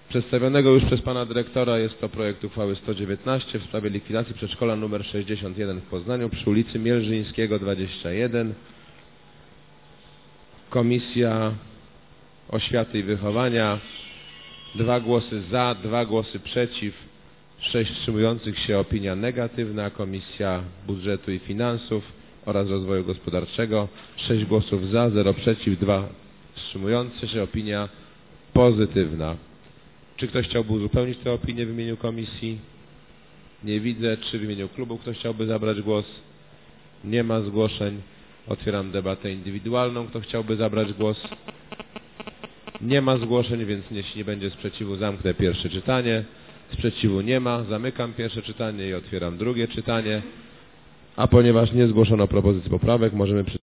przedstawionego już przez pana dyrektora. Jest to projekt uchwały 119 w sprawie likwidacji przedszkola nr 61 w Poznaniu przy ulicy Mielżyńskiego 21. Komisja Oświaty i Wychowania, 2 głosy za, 2 głosy przeciw, 6 wstrzymujących się, opinia negatywna. Komisja Budżetu i Finansów oraz Rozwoju Gospodarczego, 6 głosów za, 0 przeciw, 2 wstrzymujące się, opinia pozytywna. Czy ktoś chciałby uzupełnić tę opinię w imieniu komisji? Nie widzę. Czy w imieniu klubu ktoś chciałby zabrać głos? Nie ma zgłoszeń. Otwieram debatę indywidualną. Kto chciałby zabrać głos? Nie ma zgłoszeń, więc jeśli nie będzie sprzeciwu, zamknę pierwsze czytanie. Sprzeciwu nie ma. Zamykam pierwsze czytanie i otwieram drugie czytanie. A ponieważ nie zgłoszono propozycji poprawek, możemy